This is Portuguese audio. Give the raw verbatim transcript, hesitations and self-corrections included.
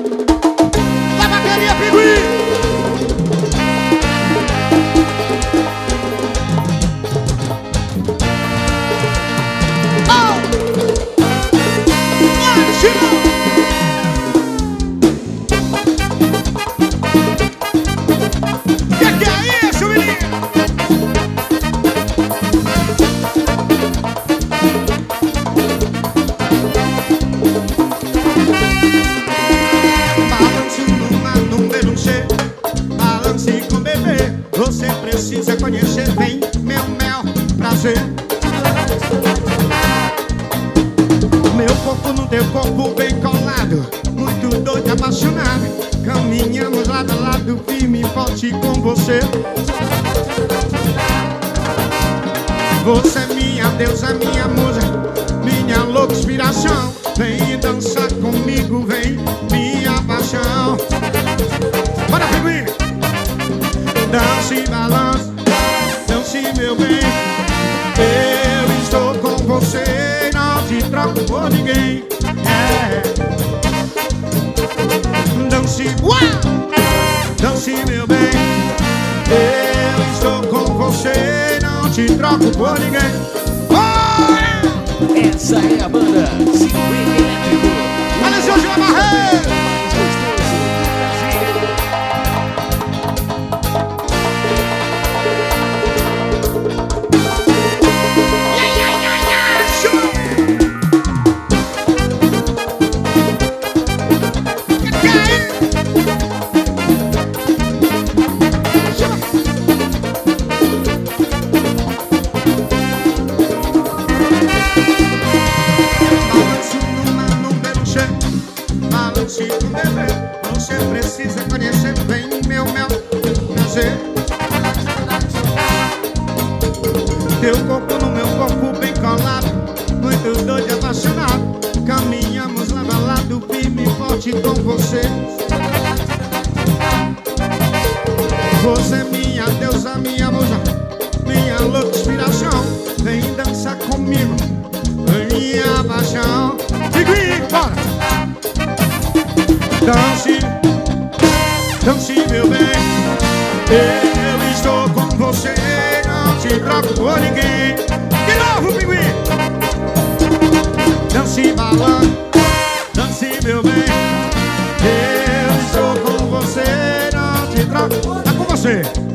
Da bateria, Pinguim. Você precisa conhecer bem meu mel prazer. Meu corpo no teu corpo bem colado, muito doido, apaixonado. Caminhamos lado a lado, firme e forte com você. Você é minha deusa, minha musa, minha louca inspiração. Vem dançar comigo, vem minha paixão. Bora, Pinguim! Dance e balance, dance meu bem. Eu estou com você, não te troco por ninguém. É. Dance, uau! Dance meu bem. Eu estou com você, não te troco por ninguém. Oh! Essa é a banda Swing Elétrico. Olha, seu Gil Barreiro! Você precisa conhecer bem meu mel prazer. Teu corpo no meu corpo bem colado, muito doido e apaixonado. Caminhamos lado a lado, firme e forte com você. Você é minha deusa, minha musa, minha louca inspiração. Vem dançar comigo, minha paixão. Pinguim, bora! Dance, dance meu bem. Eu estou com você, não te troco por ninguém. De novo, Pinguim. Dance balão, dance meu bem. Eu estou com você, não te troco. Tá com você.